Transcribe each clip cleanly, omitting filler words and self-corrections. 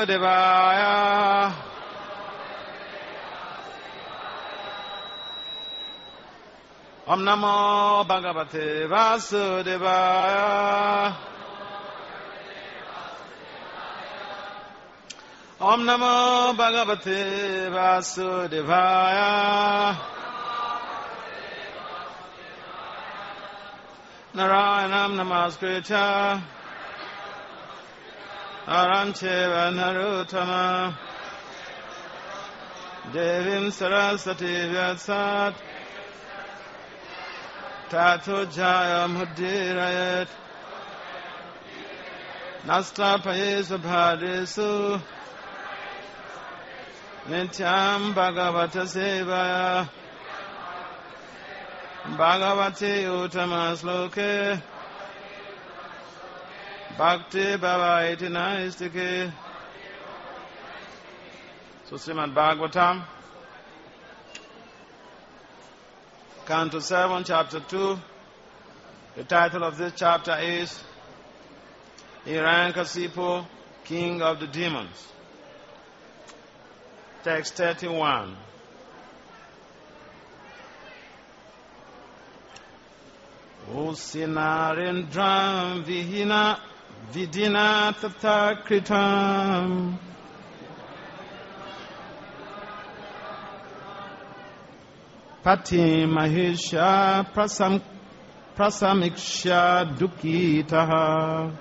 Devaya. Om Namo Bhagavate Vasudevaya. Om Namo Bhagavate Vasudevaya. Narayanam Namaskritya Naram Cheva Narottama Devim Saraswati Vyasat Tato Jayam Mudirayat Nastapayesu Bhadesu Nityam Bhagavata Sevaya Bhagavate Uttama Sloke Bhakti Bhavaiti Naistike. So Srimad Bhagavatam, Canto 7, Chapter 2. The title of this chapter is Hiranyakasipu, King of the Demons. Text 31. O Sinarendram Vihina Vidina Tathakritam Pati Mahisha Prasamiksha Dukitaha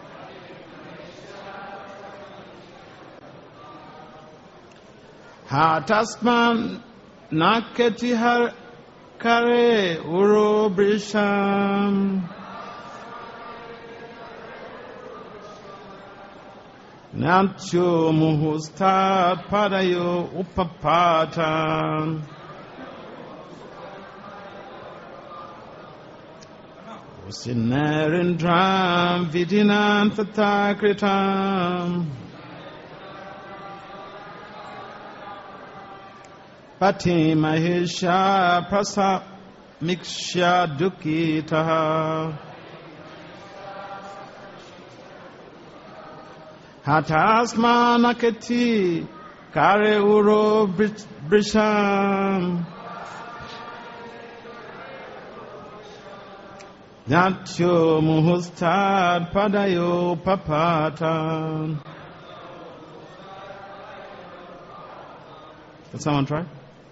Hatasman Naketihar Kare Urobrisham Natyo Muhustat Padayo Upapatam Usinerindram Vidinam Tathakritam Pati Mahisha Prasa Miksha Dukitaha Hatasma Nakati Kare Uro Brisham Natyo Muhustad Padayo Papatan. Can someone try?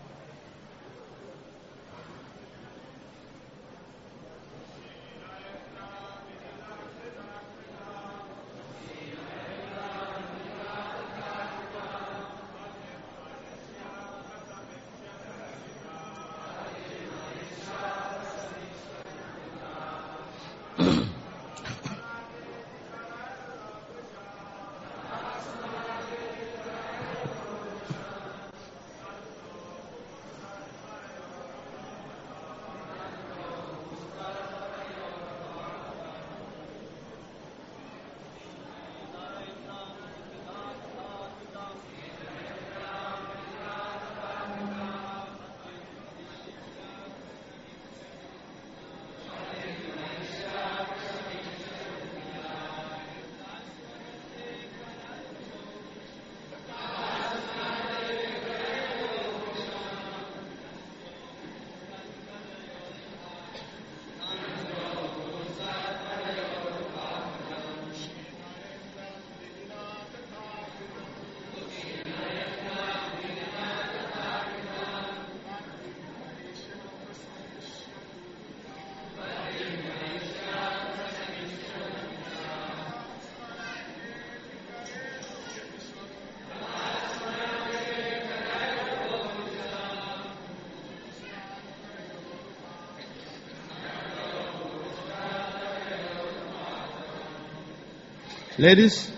Ladies,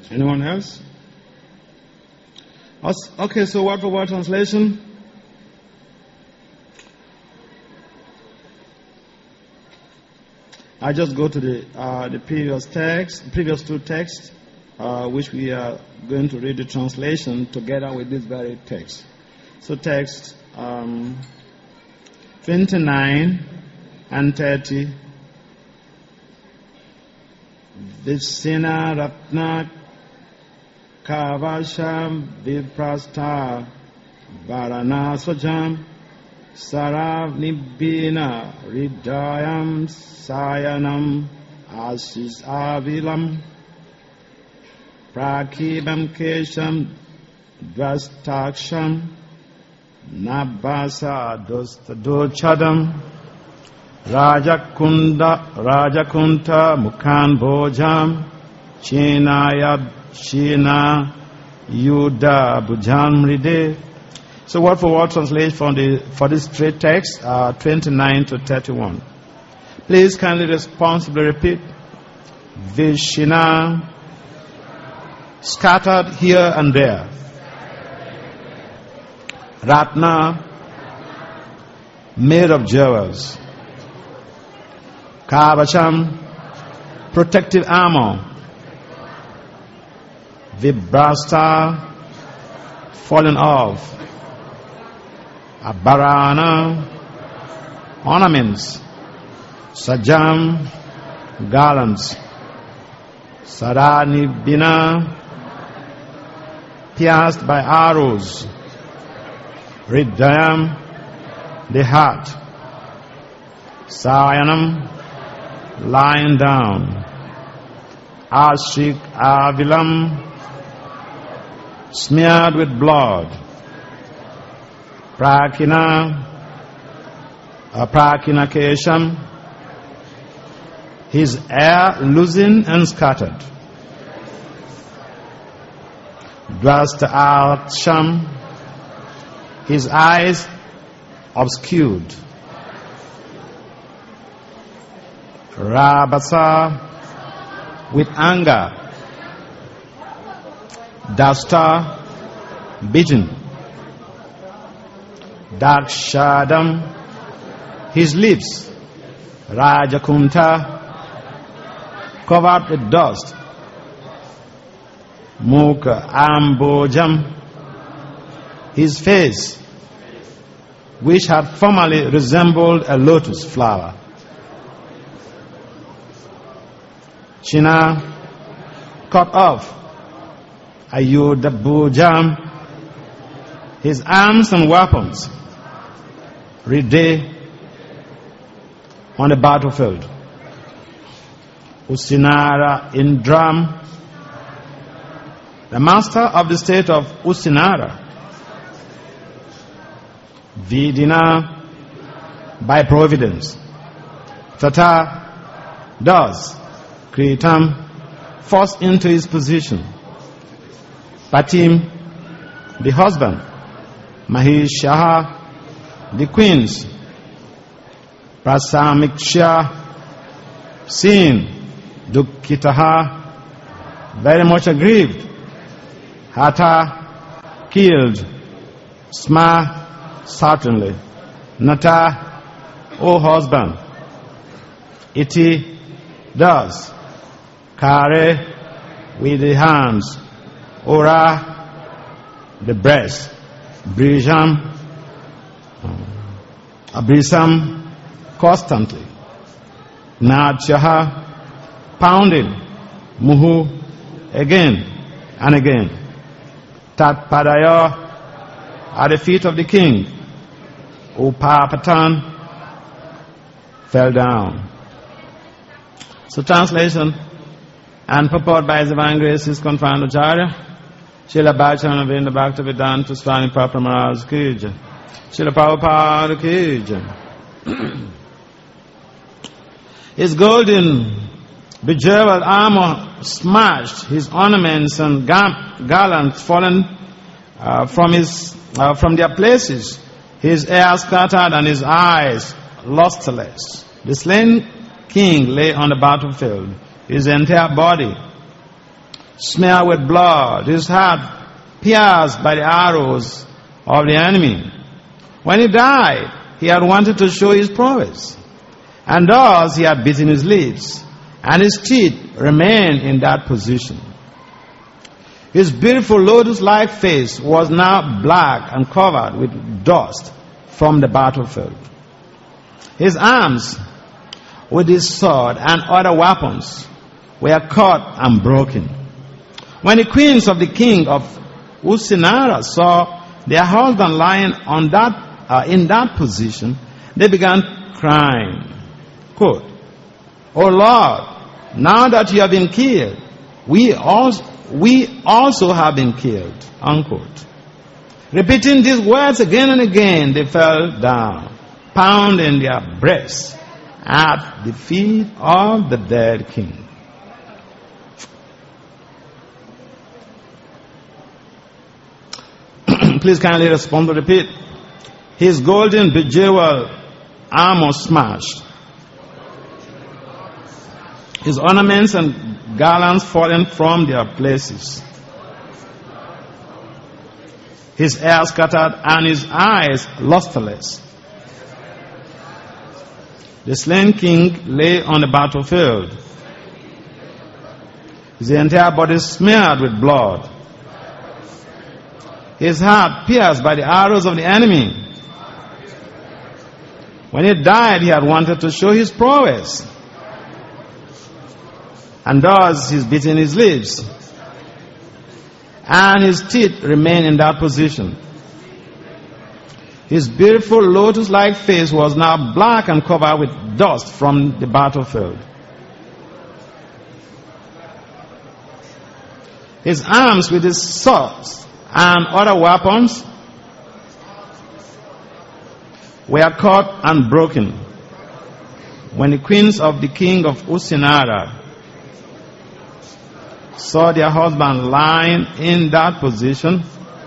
Anyone else? Okay, so word for word translation. I just go to the previous two texts, which we are going to read the translation together with this very text. So text 29 and 30. Vishina Ratna Kavasham Viprastha Varanaswajam Saravnibhina Ridayam Sayanam Asis Avilam Prakibam Kesham Dvastaksham Nabasa Dochadam Rajakunta Mukhan Bhojam Shina Yuda Bujamride. So word for word translation for this straight text 29 to 31. Please kindly responsibly repeat. Vishina, scattered here and there. Ratna, made of jewels. Kavacham, protective armor. Vibrasta, fallen off. Abharana, ornaments. Sajam, garlands. Saranibhina, pierced by arrows. Hridayam, the heart. Sayanam, lying down. Ashik Avilam, smeared with blood. Prakina Kesham, his hair loosened and scattered. Dvasta Aksham, his eyes obscured. Rabasa, with anger. Dasta, beaten. Dakshadam, his lips. Rajakunta, covered with dust. Mukha Ambojam, his face, which had formerly resembled a lotus flower. Shina, cut off. Ayudabhujam, his arms and weapons. Ride, on the battlefield. Usinara Indram, the master of the state of Usinara. Vidina, by providence. Tata, does. Kritam, forced into his position. Patim, the husband. Mahishaha, the queens. Prasamiksha, sin. Dukkitaha, very much aggrieved. Hata, killed. Sma, certainly. Nata, O husband. Iti, does. Kare, with the hands. Ora, the breast. Brijam, abrisam, constantly. Nachaha, pounding. Muhu, again and again. Tat Padaya, at the feet of the king. Upapatan, fell down. So translation and purport by His Divine Grace is confined to Acharya Srila Bhaktivinoda Vrinda Bhaktivedanta Swami Prabhupada Maharaj ki jai. Srila Prabhupada ki jai. His golden bejeweled armor smashed, his ornaments and garlands fallen from their places, his hair scattered and his eyes lusterless. The slain king lay on the battlefield, his entire body smeared with blood, his heart pierced by the arrows of the enemy. When he died, he had wanted to show his prowess, and thus he had bitten his lips, and his teeth remained in that position. His beautiful lotus-like face was now black and covered with dust from the battlefield. His arms, with his sword and other weapons, were cut and broken. When the queens of the king of Usinara saw their husband lying in that position, they began crying. Quote, "O Lord, now that you have been killed, we also have been killed." Unquote. Repeating these words again and again, they fell down, pounding their breasts at the feet of the dead king. Please kindly respond to repeat. His golden bejeweled armor smashed. His ornaments and garlands fallen from their places. His hair scattered and his eyes lusterless. The slain king lay on the battlefield, his entire body smeared with blood, his heart pierced by the arrows of the enemy. When he died, he had wanted to show his prowess, and thus he's bitten his lips, and his teeth remained in that position. His beautiful lotus-like face was now black and covered with dust from the battlefield. His arms with his swords and other weapons were cut and broken. When the queens of the king of Usinara saw their husband lying in that position,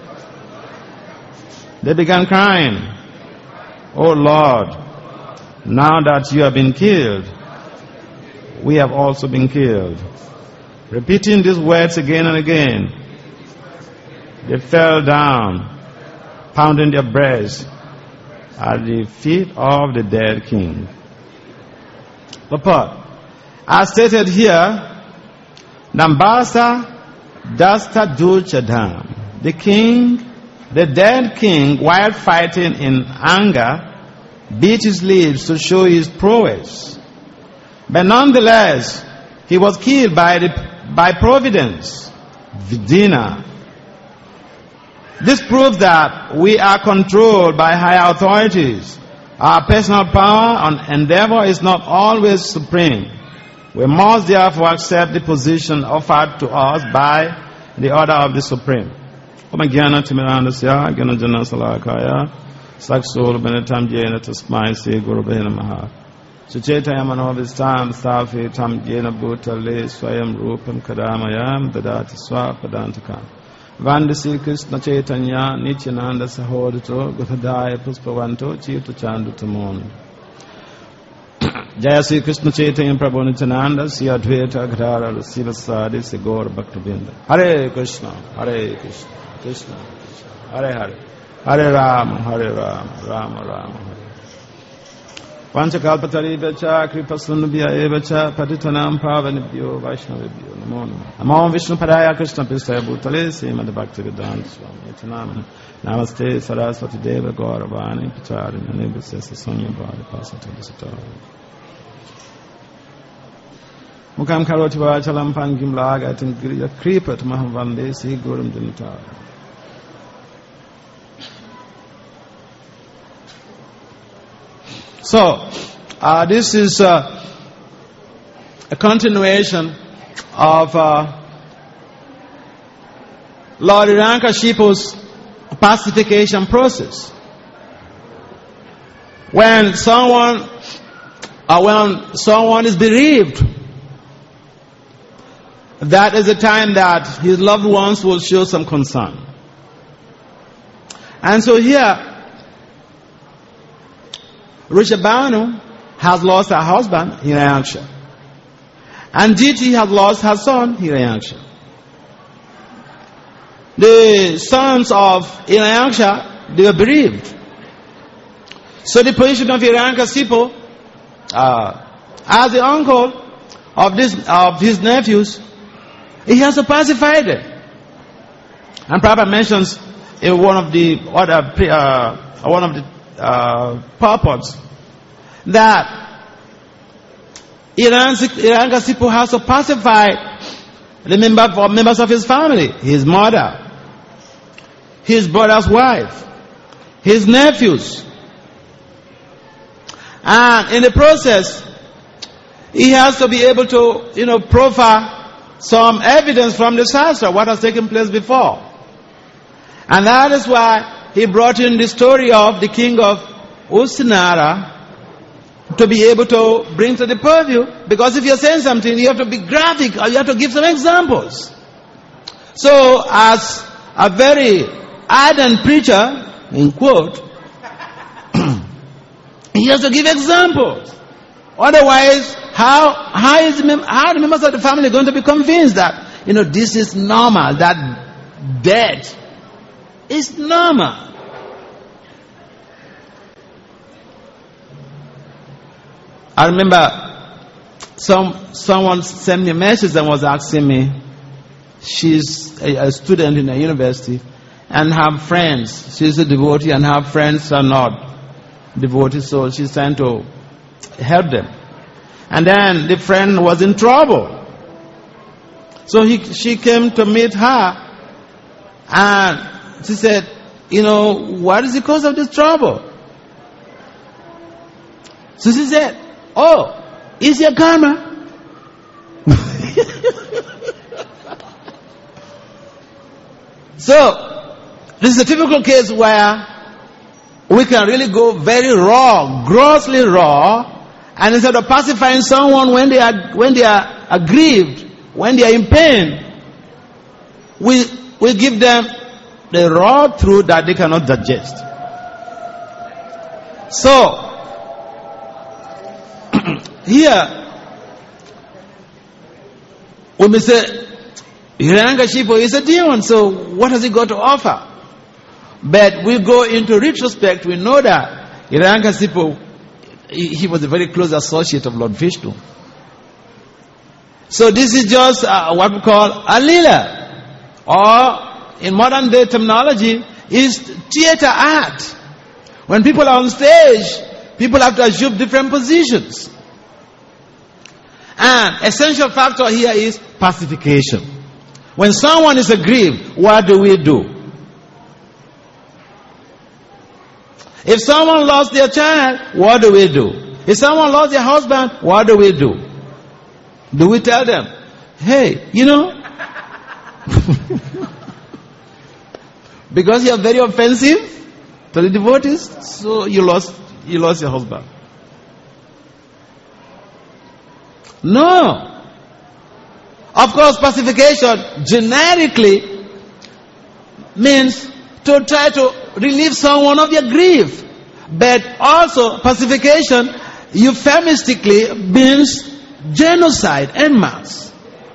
they began crying, "O Lord, now that you have been killed, we have also been killed." Repeating these words again and again, they fell down, pounding their breasts at the feet of the dead king. Purport. As stated here, Nambasa Dasta Dulchadam, the dead king, while fighting in anger, beat his lips to show his prowess. But nonetheless, he was killed by providence, Vidina. This proves that we are controlled by higher authorities. Our personal power and endeavor is not always supreme. We must therefore accept the position offered to us by the order of the Supreme. Omagana Timirandasya, Ganajana Salakaya, Saksur Benetam Jena Tasmai Se Guru Benamaha. Sucheta Yamanovistam, Safi Tam Jena Bhutale, Swayam Rupam Kadamayam, Dadati Swapadantakam. Vandasi Krishna Chaitanya, Nityananda Sahodito, Guthadaya Puspavanto, Chita Chandu Tamon. Jaya Sri Krishna Chaitanya Prabhu Nityananda, Sri Advaita Gadara, Sivasadi, Sigor Bhaktivinoda. Hare Krishna, Krishna Krishna, Hare Hare, Hare Rama, Rama Rama, Hare. Panchakalpatari Vacha, Kripasunubhya Evacha, Patitanam Pavanibhyo, Vaishnavibhyo, Namo Namo. Namo Vishnu Padaya Krishna Pistaya Bhutale, Srimad Bhaktivedanta Swami Nityananda. Namaste Saraswati Deva Gauravani, Picharini, Nibhasya Sonya Bhari, Pasata Visatara. Mukam Karoti Vachalam Pangim Lagatim Griya Kripat Mahavande, Si Gurum Dinitara. So, this is a continuation of Lord Hiranyakashipu's pacification process. When someone is bereaved, that is the time that his loved ones will show some concern. And so here, Rishabhanu has lost her husband, Hiranyaksha. And Diti has lost her son, Hiranyaksha. the sons of Irayaksha, they were bereaved. So the position of Hiranyakashipu, as the uncle of his nephews, he has to pacify them. And Prabhupada mentions in one of the purports that Hiranyakashipu has to pacify the members of his family, his mother, his brother's wife, his nephews. And in the process, he has to be able to, proffer some evidence from the Shastra, what has taken place before. And that is why he brought in the story of the king of Usinara to be able to bring to the purview. Because if you're saying something, you have to be graphic, or you have to give some examples. So, as a very ardent preacher, in quote, he has to give examples. Otherwise, how are the members of the family going to be convinced that, this is normal, that death is normal? I remember someone sent me a message and was asking me, she's a student in a university and have friends. She's a devotee and her friends are not devotees, so she's trying to help them. And then the friend was in trouble. So she came to meet her and she said, what is the cause of this trouble? So she said, it's your karma. So, this is a typical case where we can really go very raw, grossly raw, and instead of pacifying someone when they are aggrieved, when they are in pain, we give them the raw truth that they cannot digest. So, here, when we say, Hiranyakashipu is a demon, so what has he got to offer? But we go into retrospect, we know that Hiranyakashipu, he was a very close associate of Lord Vishnu. So this is just what we call a lila, or in modern day terminology, is theater art. When people are on stage, people have to assume different positions. And essential factor here is pacification. When someone is aggrieved, what do we do? If someone lost their child, what do we do? If someone lost their husband, what do we do? Do we tell them, hey, because you are very offensive to the devotees, so you lost your husband? No. Of course, pacification generically means to try to relieve someone of their grief. But also, pacification euphemistically means genocide en masse.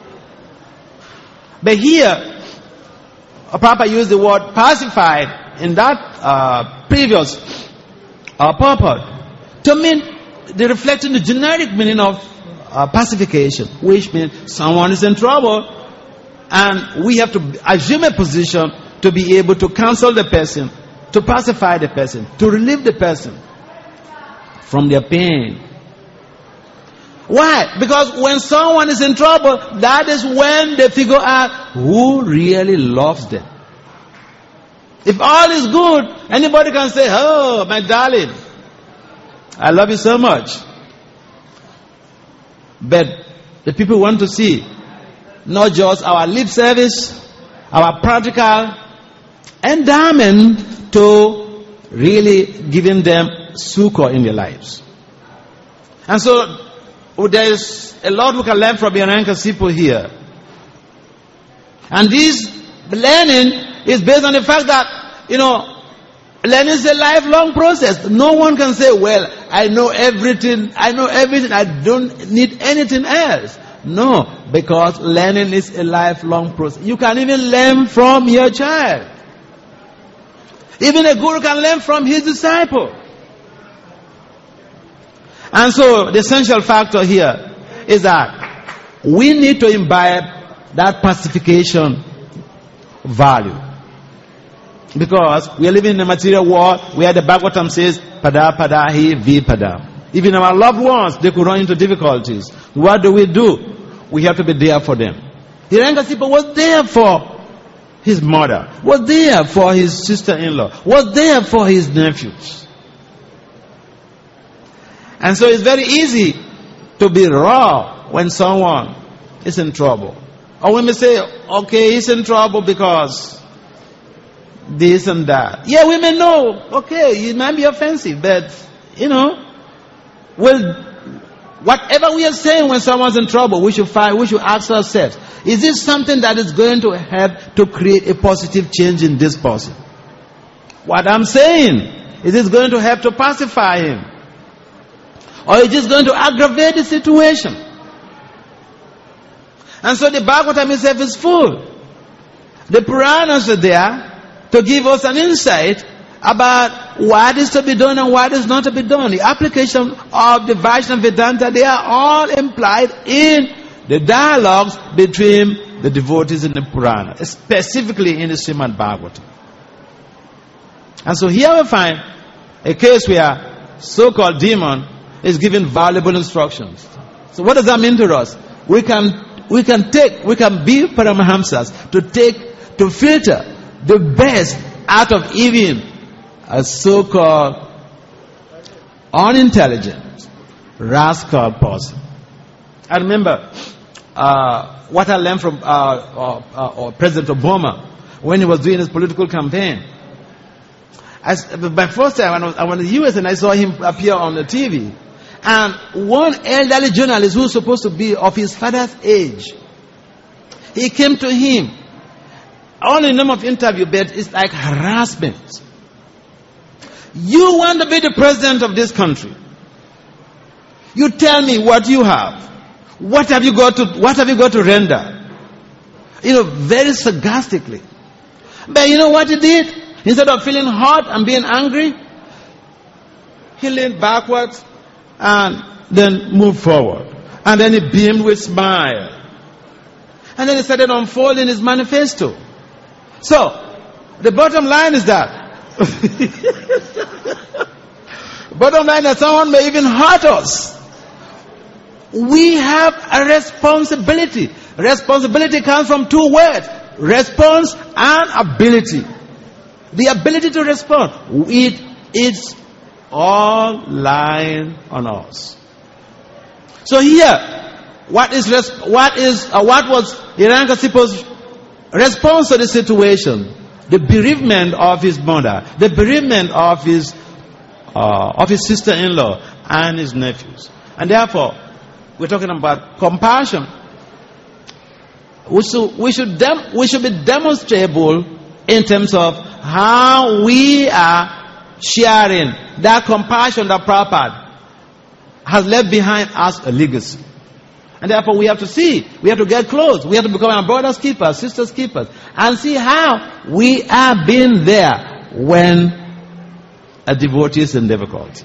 But here, Prabhupada used the word pacified in that previous purport to mean reflecting the generic meaning of pacification, which means someone is in trouble and we have to assume a position to be able to counsel the person, to pacify the person, to relieve the person from their pain. Why? Because when someone is in trouble, that is when they figure out who really loves them. If all is good, anybody can say, oh, my darling, I love you so much. But the people want to see not just our lip service, our practical endowment to really giving them succor in their lives. And so there is a lot we can learn from Hiranyakashipu here. And this learning is based on the fact that, learning is a lifelong process. No one can say, well, I know everything, I don't need anything else. No, because learning is a lifelong process. You can even learn from your child. Even a guru can learn from his disciple. And so the essential factor here is that we need to imbibe that pacification value. Because we are living in a material world where the Bhagavatam says, pada pada hi vi pada. Even our loved ones, they could run into difficulties. What do? We have to be there for them. Hiranyakasipu was there for his mother, was there for his sister-in-law, was there for his nephews. And so it's very easy to be raw when someone is in trouble. Or when we say, okay, he's in trouble because this and that. Yeah, we may know, okay, it might be offensive, but, whatever we are saying when someone's in trouble, we should ask ourselves, is this something that is going to help to create a positive change in this person? What I'm saying, is this going to help to pacify him? Or is this going to aggravate the situation? And so the Bhagavatam itself is full. The Puranas are there to give us an insight about what is to be done and what is not to be done. The application of the Vaishnava Vedanta, they are all implied in the dialogues between the devotees in the Purana, specifically in the Srimad Bhagavatam. And so here we find a case where so-called demon is giving valuable instructions. So what does that mean to us? We can be Paramahamsas to filter the best out of even a so-called unintelligent, rascal person. I remember what I learned from President Obama when he was doing his political campaign. My first time I went to the US and I saw him appear on the TV. And one elderly journalist who was supposed to be of his father's age, he came to him. Only the name of interview, but it's like harassment. You want to be the president of this country. You tell me what you have. What have you got to render? Very sarcastically. But you know what he did? Instead of feeling hot and being angry, he leaned backwards and then moved forward. And then he beamed with smile. And then he started unfolding his manifesto. So, the bottom line is that bottom line that someone may even hurt us. We have a responsibility. Responsibility comes from two words: response and ability. The ability to respond. It's all lying on us. So here, what was Hiranyakasipu's response to the situation? The bereavement of his mother, the bereavement of his sister-in-law and his nephews. And therefore, we're talking about compassion. We should be demonstrable in terms of how we are sharing that compassion that Prabhupada has left behind us a legacy. And therefore we have to get close. We have to become our brothers' keepers, sisters' keepers, and see how we have been there when a devotee is in difficulty.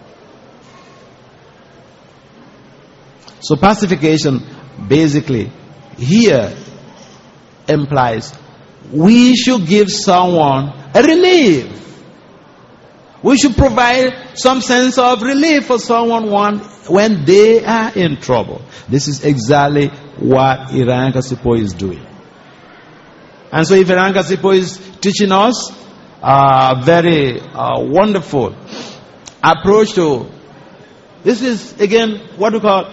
So pacification basically here implies we should give someone a relief. We should provide some sense of relief for someone when they are in trouble. This is exactly what Hiranyakasipu is doing. And so if Hiranyakasipu is teaching us a very wonderful approach to, this is again what we call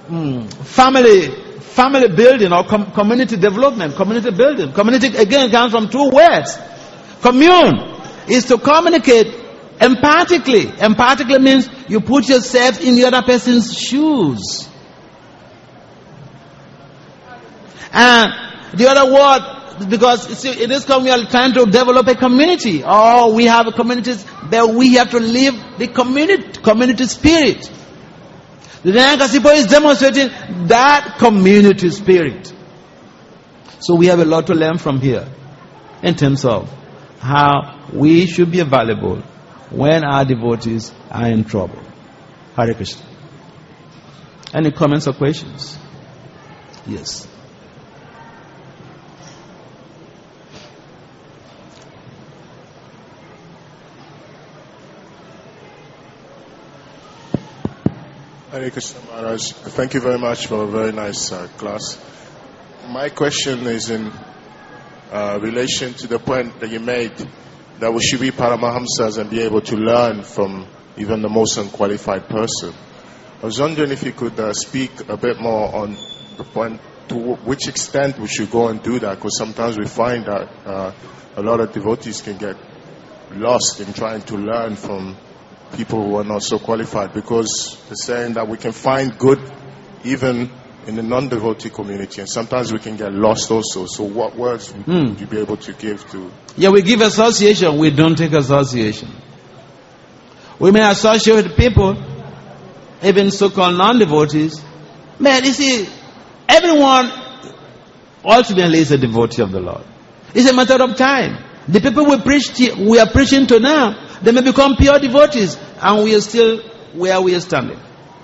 family building or community development, community building. Community again comes from two words. Commune is to communicate empathically. Empathically means you put yourself in the other person's shoes. And the other word, because in this community we are trying to develop a community, or we have communities that we have to live the community spirit. The Hiranyakasipu is demonstrating that community spirit. So we have a lot to learn from here in terms of how we should be available when our devotees are in trouble. Hare Krishna. Any comments or questions? Yes. Hare Krishna Maharaj, thank you very much for a very nice class. My question is in relation to the point that you made that we should be Paramahamsas and be able to learn from even the most unqualified person. I was wondering if you could speak a bit more on the point to which extent we should go and do that, because sometimes we find that a lot of devotees can get lost in trying to learn from people who are not so qualified, because they're saying that we can find good even in the non-devotee community, and sometimes we can get lost also. So what words would you be able to give to? Yeah, we give association, we don't take association. We may associate with people, even so-called non-devotees. Man, you see, everyone ultimately is a devotee of the Lord. It's a matter of time. The people we are preaching to now, they may become pure devotees, and we are still where we are standing.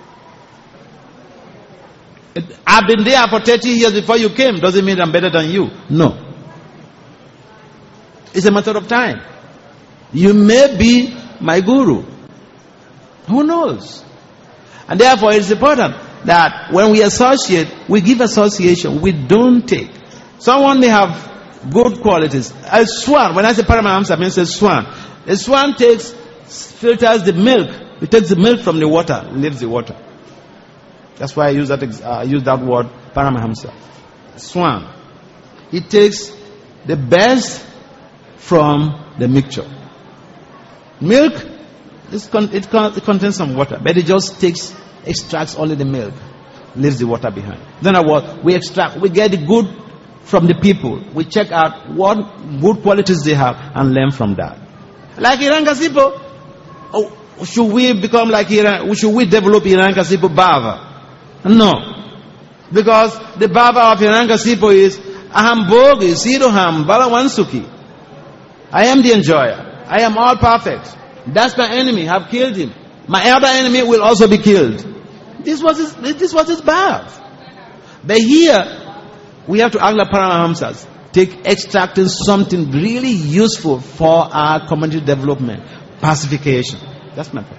I've been there for 30 years before you came. Doesn't mean I'm better than you. No. It's a matter of time. You may be my guru. Who knows? And therefore it's important that when we associate, we give association. We don't take. Someone may have good qualities. A swan, when I say Paramahamsa, I mean a swan. A swan filters the milk. It takes the milk from the water, leaves the water. That's why I use that word, Paramahamsa. Swan. It takes the best from the mixture. Milk, it contains some water, but it just extracts only the milk, leaves the water behind. Then we get the good from the people. We check out what good qualities they have and learn from that. Like Hiranyakasipu, should we become like Hiranyakasipu? Should we develop Hiranyakasipu Bhava? No. Because the Bhava of Hiranyakasipu is Aham Bhogi, Siroham, Balawansuki. I am the enjoyer. I am all perfect. That's my enemy. I've killed him. My elder enemy will also be killed. This was his Bhava. But here, we have to act like Paramahamsas. Extracting something really useful for our community development. Pacification. That's my point.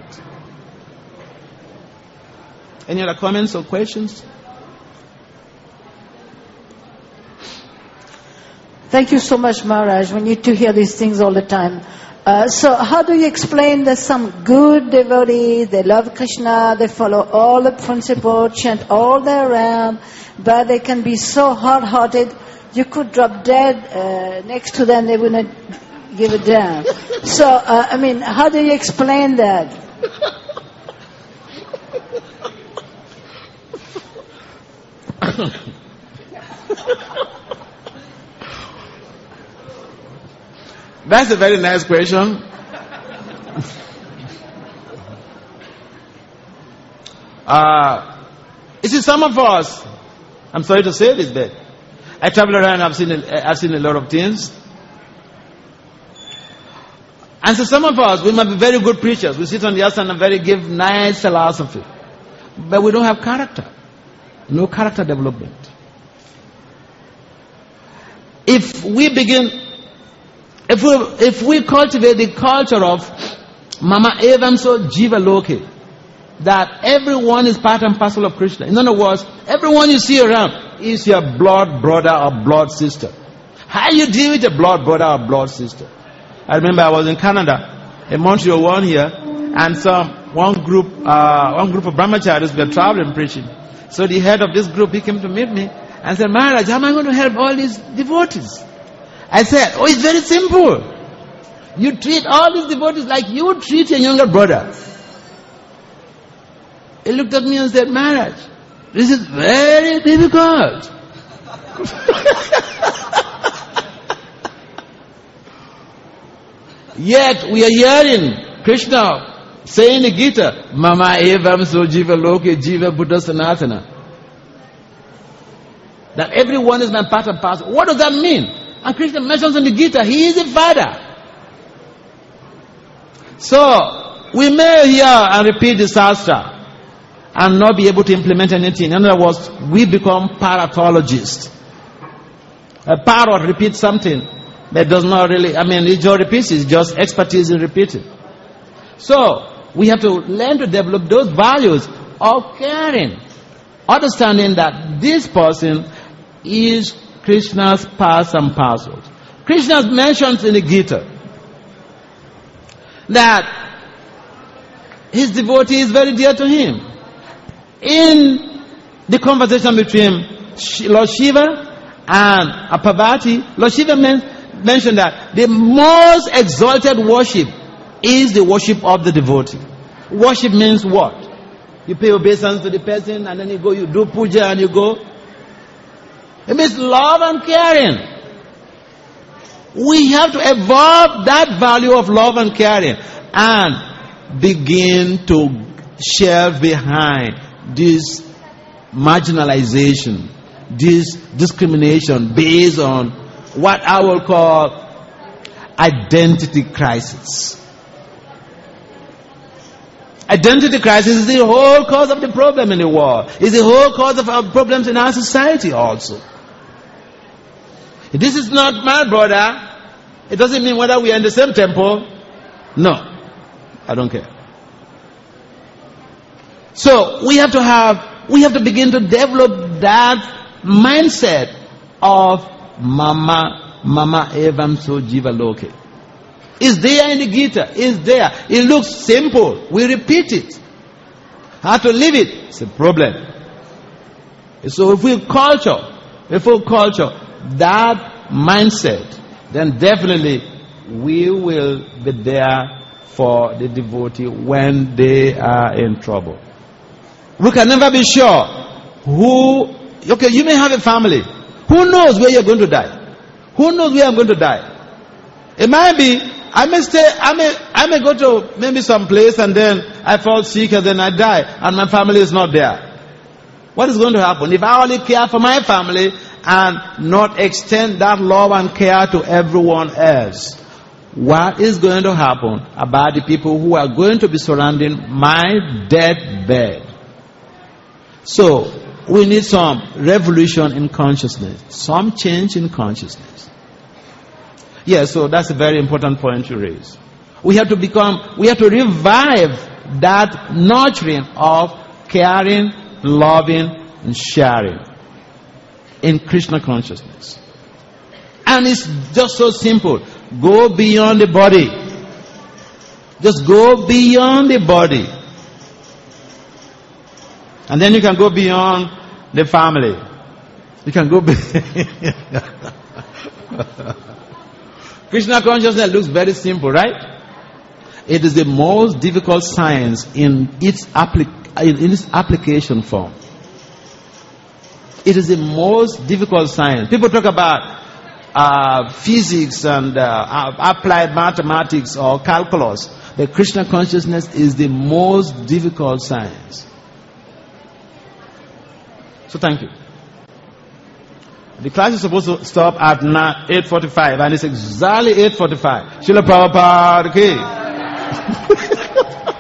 Any other comments or questions? Thank you so much, Maharaj. We need to hear these things all the time. So how do you explain that some good devotees, they love Krishna, they follow all the principles, chant all their Ram, but they can be so hard-hearted, you could drop dead next to them, they wouldn't give a damn. So, how do you explain that? That's a very nice question. You see, some of us, I'm sorry to say this, but I travel around, I've seen a lot of things. And so some of us, we might be very good preachers. We sit on the asana and give nice philosophy. But we don't have character. No character development. If we cultivate the culture of Mama Evam So Jiva Loke, that everyone is part and parcel of Krishna. In other words, everyone you see around is your blood brother or blood sister. How you deal with a blood brother or blood sister? I remember I was in Canada, in Montreal one here, and one group of brahmacharis were traveling preaching. So the head of this group, he came to meet me and said, Maharaj, how am I going to help all these devotees? I said, it's very simple. You treat all these devotees like you would treat your younger brother. He looked at me and said, Maharaj, this is very difficult. Yet we are hearing Krishna say in the Gita, Mama Evam So Jiva Loke Jiva Buddha Sanatana. That everyone is my part and parcel. What does that mean? And Krishna mentions in the Gita, he is the Father. So, we may hear and repeat the Shastra and not be able to implement anything. In other words, we become paratologists. A parrot repeats something that does not really, it just repeats, it's just expertise in repeating. So, we have to learn to develop those values of caring, understanding that this person is Krishna's parts and parcels. Krishna mentions in the Gita that his devotee is very dear to him. In the conversation between Lord Shiva and Parvati, Lord Shiva mentioned that the most exalted worship is the worship of the devotee. Worship means what? You pay obeisance to the person and then you go, you do puja and you go. It means love and caring. We have to evolve that value of love and caring and begin to share behind this marginalization, this discrimination based on what I will call identity crisis. Identity crisis is the whole cause of the problem in the world. It's the whole cause of our problems in our society also. This is not my brother. It doesn't mean whether we are in the same temple. No. I don't care. So we have to begin to develop that mindset of Mama Evam So Jiva Loke. It's there in the Gita. It's there. It looks simple. We repeat it. How to live it? It's a problem. So if we culture that mindset, then definitely we will be there for the devotee when they are in trouble. We can never be sure you may have a family. Who knows where you're going to die? Who knows where I'm going to die? It might be, I may go to maybe some place and then I fall sick and then I die and my family is not there. What is going to happen? If I only care for my family and not extend that love and care to everyone else, what is going to happen about the people who are going to be surrounding my deathbed? So, we need some revolution in consciousness, some change in consciousness. Yes, so that's a very important point to raise. We have to revive that nurturing of caring, loving, and sharing in Krishna consciousness. And it's just so simple. Go beyond the body. Just go beyond the body. And then you can go beyond the family. You can go Krishna consciousness looks very simple, right? It is the most difficult science in its application form. It is the most difficult science. People talk about physics and applied mathematics or calculus. The Krishna consciousness is the most difficult science. So thank you. The class is supposed to stop at 8:45 and it's exactly 8:45. Srila Prabhupada ki.